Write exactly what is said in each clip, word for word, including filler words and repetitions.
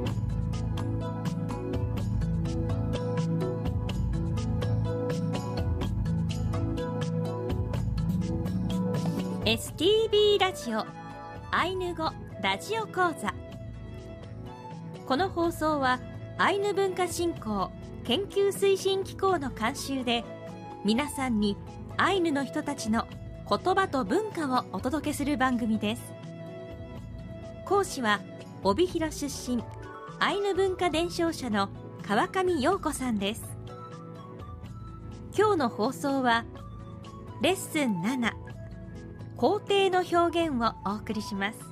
エスティービー ラジオアイヌ語ラジオ講座。この放送はアイヌ文化振興研究推進機構の監修で、皆さんにアイヌの人たちの言葉と文化をお届けする番組です。講師は帯広出身アイヌ文化伝承者の川上陽子さんです。今日の放送はレッスンなな、肯定の表現をお送りします。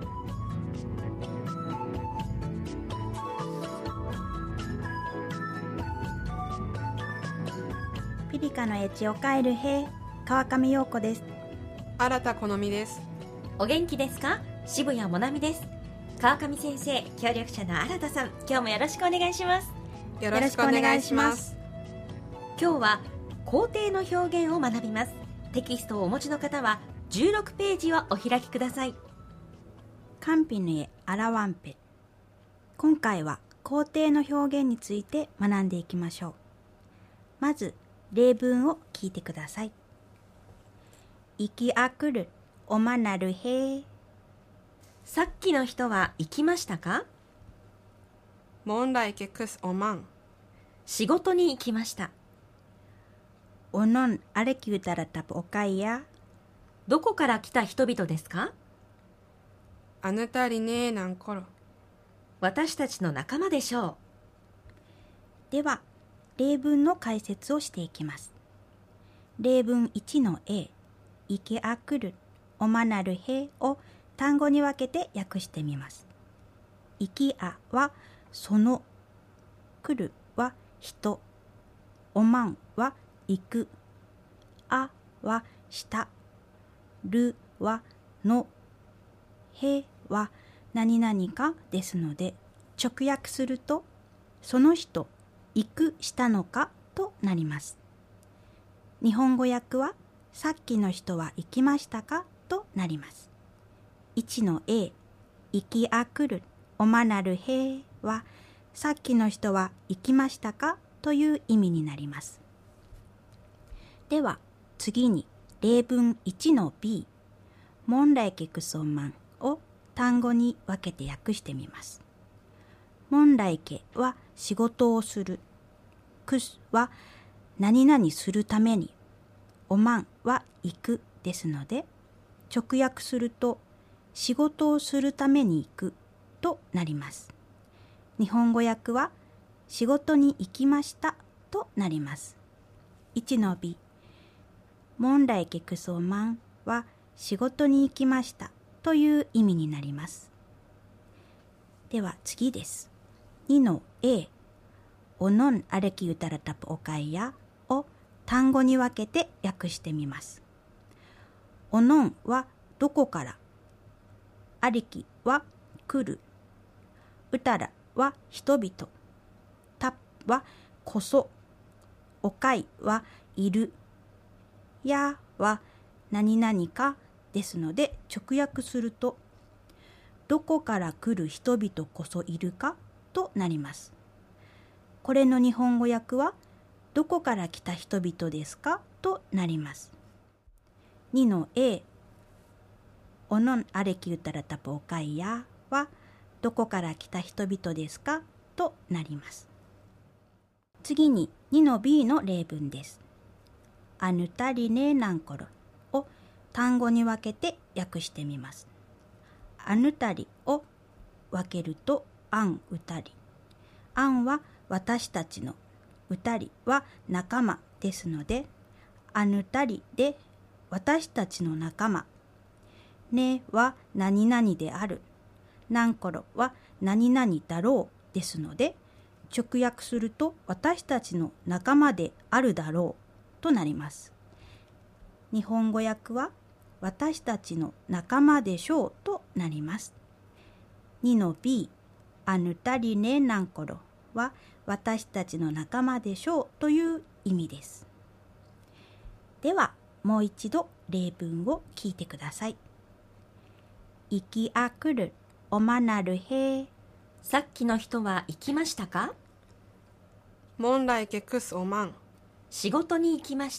ピリカのエチオカエルヘ川上陽子です。 新田好美です。 お元気ですか？渋谷もなみです。川上先生、協力者の新田さん、今日もよろしくお願いします。 よろしくお願いします。 今日は肯定の表現を学びます。テキストをお持ちの方はじゅうろくページをお開きください。 カンピヌエアラワンペ。今回は肯定の表現について学んでいきましょう。まず例文を聞いてください。行きあくるおまなるへ。 さっきの人は行きましたか？ 問題けくすおまん。 仕事に行きました。 おのんあれきゅうたらたぶおかいや。 どこから来た人々ですか？ あぬたりねえなんころ。 私たちの仲間でしょう。では例文の解説をしていきます。例文いちの A、いけあくる、おまなるへを単語に分けて訳してみます。いきあはその、くるは人、おまんは行く、あは下、るはの、へは何々かですので、直訳するとその人、行くしたのかとなります。日本語訳はさっきの人は行きましたかとなります。いちの A、行きあくるおまなるへはさっきの人は行きましたかという意味になります。では次に例文いちの B、問題けくそんまんを単語に分けて訳してみます。問題けは仕事をする、くすは何々するために、おまんは行くですので、直訳すると仕事をするために行くとなります。日本語訳は仕事に行きましたとなります。いちの B、問題けくそまんは仕事に行きましたという意味になります。では次です。にの A、おのんあれきうたらたぷおかいやを単語に分けて訳してみます。おのんはどこから、ありきは来る、うたらは人々、たはこそ、おかいはいる、やは何々かですので、直訳するとどこから来る人々こそいるかとなります。これの日本語訳はどこから来た人々ですかとなります。にの A、おのんあれきうたらたぷおかいやはどこから来た人々ですかとなります。次ににの B の例文です。あぬたりねなんころを単語に分けて訳してみます。あぬたりを分けるとあんうたり。あんは私たちの、うたりは仲間ですので、あぬたりで私たちの仲間。ねは何々である。なんころは何々だろうですので、直訳すると私たちの仲間であるだろうとなります。日本語訳は私たちの仲間でしょうとなります。にの B、あぬたりねなんころは私たちの仲間でしょうという意味です。ではもう一度例文を聞いてください。行きあくるおまなるへ。 さっきの人は行きましたか？ mon lai ke kus oman. 仕事に行きました。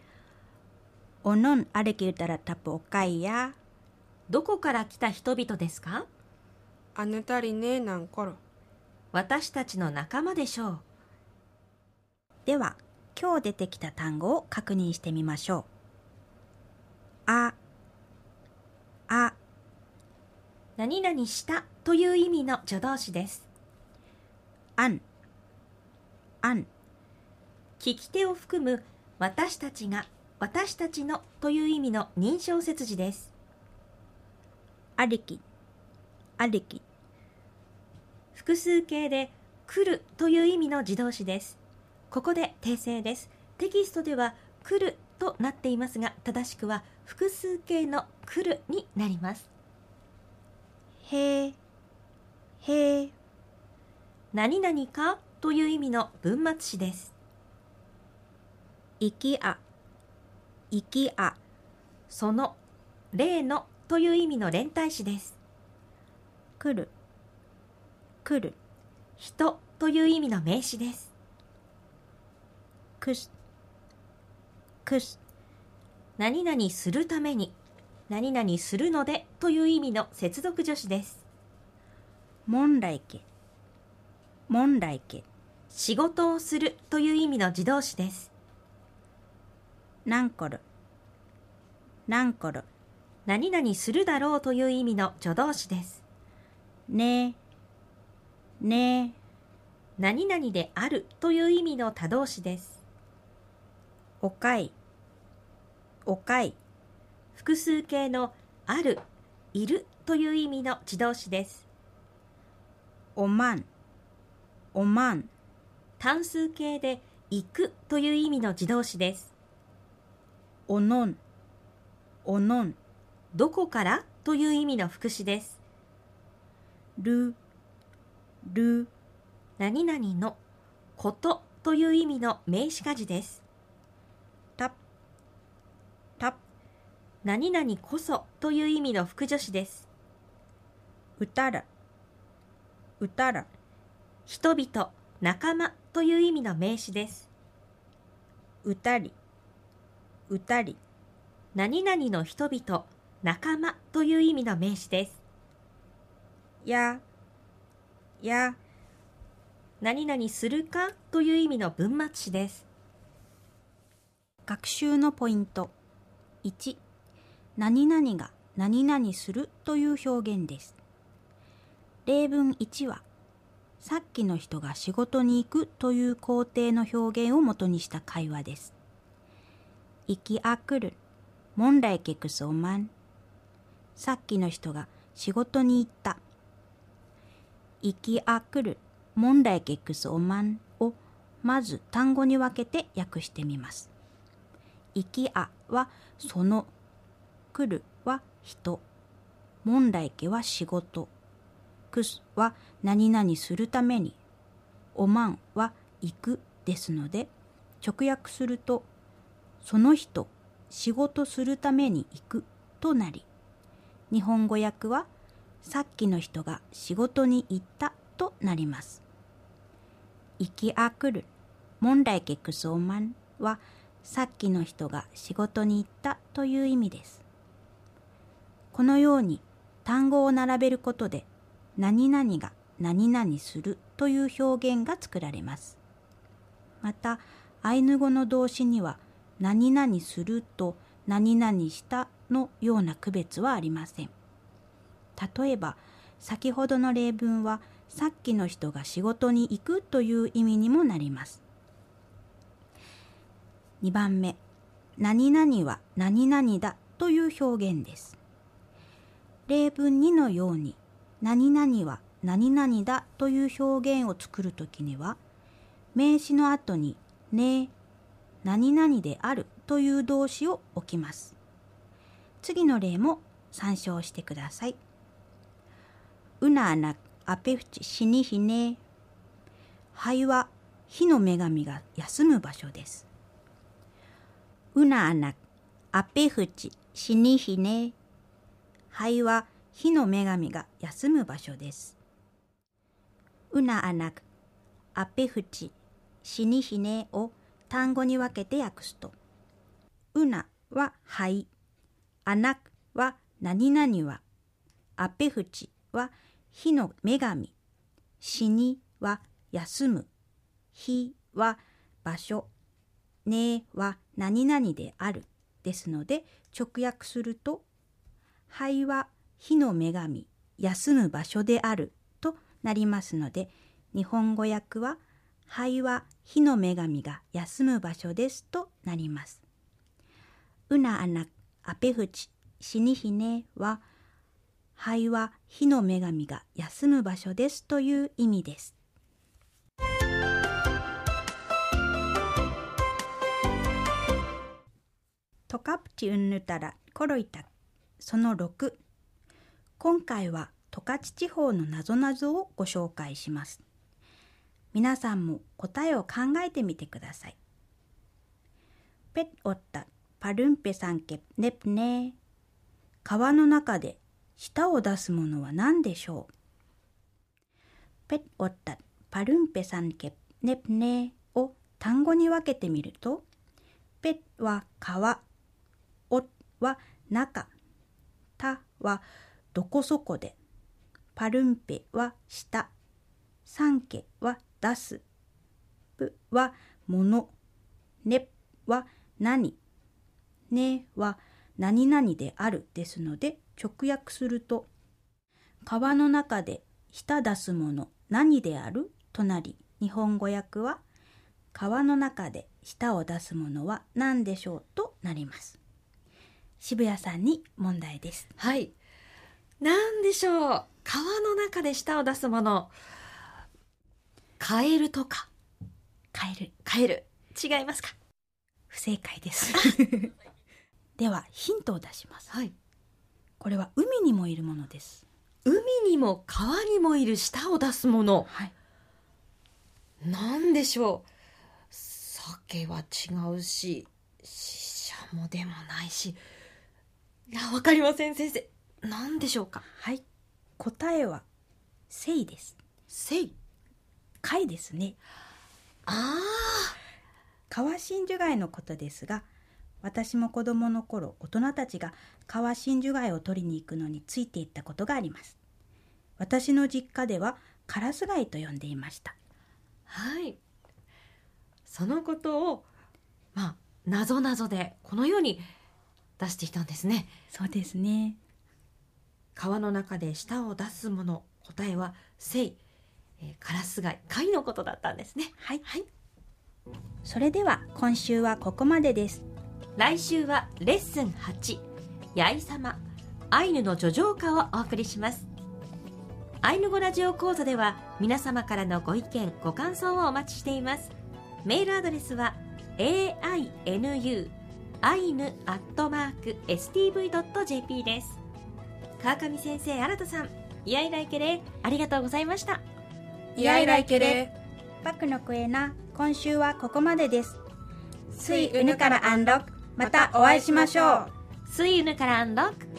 onon arekitara tapu okaya. どこから来た人々ですか？ anutari ne nan koro. 私たちの仲間でしょう。 では、今日出てきた単語を確認してみましょう。あ、あ、 何々したという意味の助動詞です。 あん、あん、 聞き手を含む私たちが、私たちのという意味の認証接字です。 ありき、ありき、 複数形で来るという意味の自動詞です。ここで訂正です。テキストでは来るとなっていますが、正しくは複数形の来るになります。 へー、へー、 何々かという意味の文末詞です。 いきあ、いきあ、 その、例のという意味の連体詞です。 来る、来る、 人という意味の名詞です。 くす、くす、 何々するために、何々するのでという意味の接続助詞です。 問題家、問題家、 仕事をするという意味の自動詞です。 なんこる、なんこる、 何々するだろうという意味の助動詞です。 ねえ、ねえ、 何々であるという意味の他動詞です。 おかい、おかい、 複数形のある、いるという意味の自動詞です。 おまん、おまん、 単数形で行くという意味の自動詞です。 おのん、おのん、 どこからという意味の副詞です。 る、る、 何々のことという意味の名詞化辞です。 た、た、 何々こそという意味の副助詞です。 うたら、うたら、 人々、仲間という意味の名詞です。 うたり、うたり、 何々の人々、仲間という意味の名詞です。 や、や、 何々するかという意味の文末詞です。 学習のポイント。いち、何々が何々するという表現です。例文いちは、さっきの人が仕事に行くという肯定の表現をもとにした会話です。行きあくる、mon lai ke kus oman。さっきの人が仕事に行った。行きあくる、mon lai ke kus omanをまず単語に分けて訳してみます。行きあはその、来るは人、mon lai keは仕事、くすは何々するために、おまんは行くですので、直訳すると、その人、仕事するために行くとなり、日本語訳は、さっきの人が仕事に行ったとなります。行きあくる、mon lai ke kus omanは、さっきの人が仕事に行ったという意味です。このように単語を並べることで、何々が何々するという表現が作られます。また、アイヌ語の動詞には、何々すると何々したのような区別はありません。例えば、先ほどの例文は、さっきの人が仕事に行くという意味にもなります。にばんめ、何々は何々だという表現です。例文にのように、何々は何々だという表現を作るときには、名詞の後にね、何々であるという動詞を置きます。次の例も参照してください。うなあなあぺふちしにひね。灰は火の女神が休む場所です。うなあなあぺふちしにひね。灰は火の女神が休む場所です。 うなあなく、あぺふち、しにひねを単語に分けて訳すと、うなははい、あなくは何々は、あぺふちは火の女神、しには休む、ひは場所、ねは何々であるですので、直訳すると、はいは火の女神、休む場所であるとなりますので、日本語訳は、はいは火の女神が休む場所ですとなります。うなあな、あぺふち、しにひねは、はいは火の女神が休む場所ですという意味です。トカプチウンヌタラコロイタそのろく。今回は十勝地方のなぞなぞをご紹介します。皆さんも答えを考えてみてください。ペッオッタパルンペサンケネプネ。川の中で舌を出すものは何でしょう。ペッオッタパルンペサンケネプネを単語に分けてみると、ペッは川、オッは中、タはどこそこで、パルンペは下、サンケは出す、プはもの、ネは何、ネは何々であるですので、直訳すると、川の中で舌出すもの何であるとなり、日本語訳は、川の中で舌を出すものは何でしょうとなります。渋谷さんに問題です。 はい。何でしょう。川の中で舌を出すもの。カエルとか。 カエル。 カエル。違いますか？ 不正解です。ではヒントを出します。 はい。 これは海にもいるものです。 海にも川にもいる舌を出すもの。 はい。 何でしょう。鮭は違うし、シシャモでもないし。いや、わかりません、先生。何でしょうか。 はい。答えは、セイです。 セイ。 貝ですね。 ああ。 川真珠貝のことですが、私も子供の頃、大人たちが川真珠貝を取りに行くのについていったことがあります。私の実家ではカラス貝と呼んでいました。 はい。そのことを、まあ、なぞなぞでこのように出してきたんですね。 そうですね。 川の中で舌を出すもの、答えはセイ、えー、カラス貝、貝のことだったんですね。 はい。 はい。 それでは今週はここまでです。 来週はレッスンはち、やいさま、アイヌの叙情歌をお送りします。アイヌ語ラジオ講座では皆様からのご意見、ご感想をお待ちしています。メールアドレスは エーアイエヌユー アイヌ アットマーク エスティーブイ ドット ジェーピー です。川上先生、新田さん、イヤイライケレありがとうございました。 イヤイライケレ。 バクのクエナ、今週はここまでです。 スイウヌからアンロック、またお会いしましょう。 スイウヌからアンロック。